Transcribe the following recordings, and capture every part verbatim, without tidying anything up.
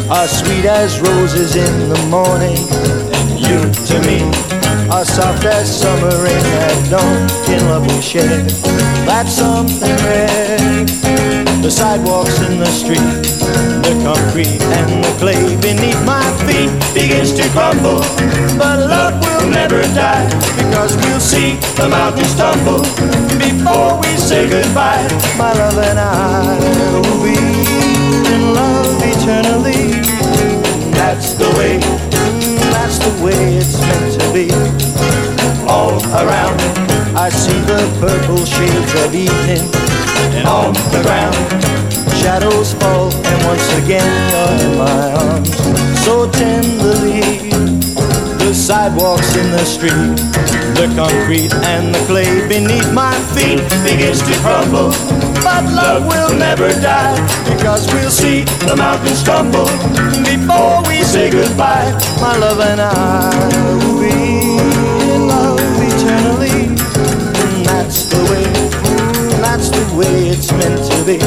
are sweet as roses in the morning, and you to me are soft as summer rain at dawn. In love we share, that's something rare. The sidewalks in the street, the concrete and the clay beneath my feet begins to crumble, but love will never die, because we'll see the mountains tumble before we say goodbye. My love and I will be in love eternally. That's the way, that's the way it's meant to be. All around I see the purple shades of evening, and on the ground shadows fall, and once again you're in my arms so tenderly. The sidewalks in the street, the concrete and the clay beneath my feet begins to crumble, but love will never die, because we'll see the mountains tumble before we say goodbye. My love and I will be in love eternally. And that's the way, that's the way it's meant to be.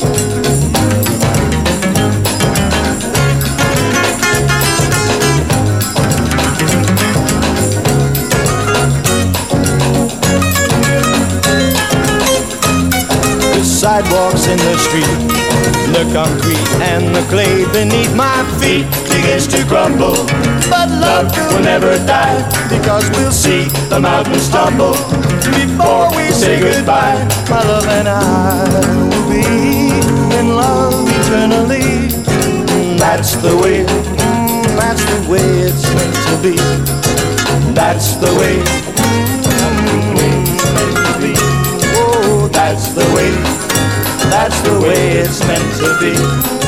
Sidewalks in the street, the concrete and the clay beneath my feet begins to crumble, but love will never die, because we'll see the mountains tumble before we say goodbye. My love and I will be in love eternally. That's the way, that's the way it's meant to be. That's the way, it's meant to be. Oh, that's the way, that's the way it's meant to be.